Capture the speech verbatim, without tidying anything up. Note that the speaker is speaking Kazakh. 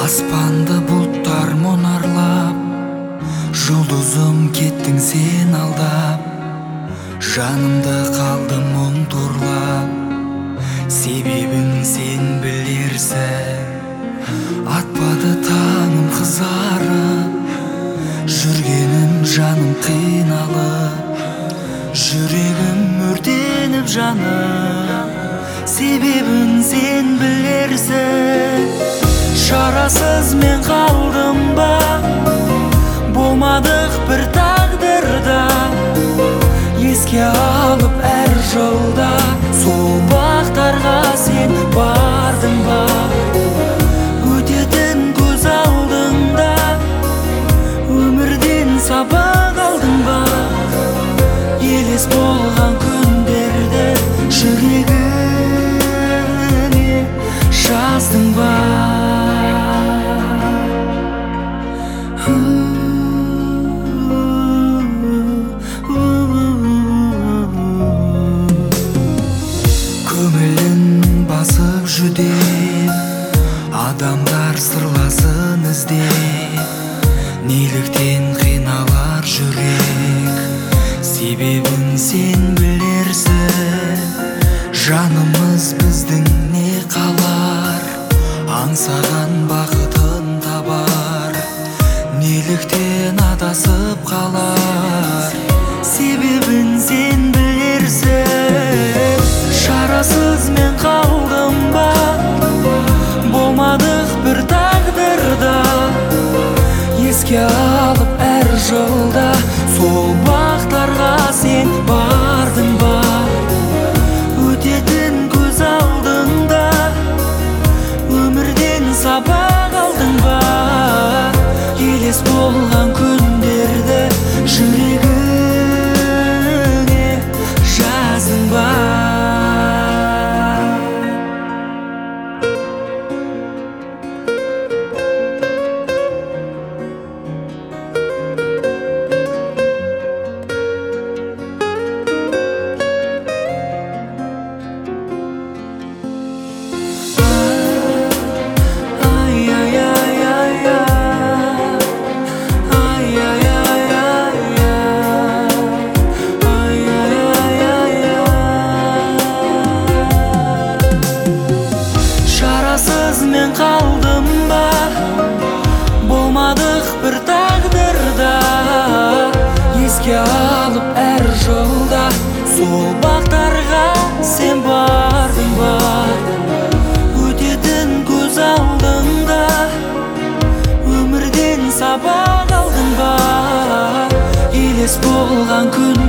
Аспанды бұлттар мұнарлап, жұлдызым кеттің сен алдап, жанымда қалды мұң торлап. Себебін сен білерсің, атпады таңым қызарып, жүргенім жаным қиналып, жүрегім өртеніп жанып. Себебін сен білерсің, шарасыз мен қалдым ба, болмадық бір тағдырда. Еске алып әр жолда, сол бақтарға сен бардың ба. Өтетін көз алдыңда, өмірден сабақ алдың ба. Елес болған күндерді жүрегіме жаздың ба. Көңілін басып жүдеп, адамдар сырласын іздеп, неліктен қиналар жүрек. Себебін сен білерсің, жанымыз біздің не қалар, аңсаған бақытын табар. Неліктен адасып қалар, себебін сен білерсің. Шарасыз мен қалдым ба, болмадық бір тағдырда. Еске алып әр жолда, сол бақтарға сен бардың ба. Өтетін көз алдыңда, өмірден сабақ алдың ба. Елес болған күндерді жүрегіме жаздың ба. Мен қалдым ба, болмадық бір тағдырда. Еске алып әр жолда, сол бақтарға сен бардың ба. Өтетін көз алдыңда, өмірден сабақ алдың ба. Елес болған күн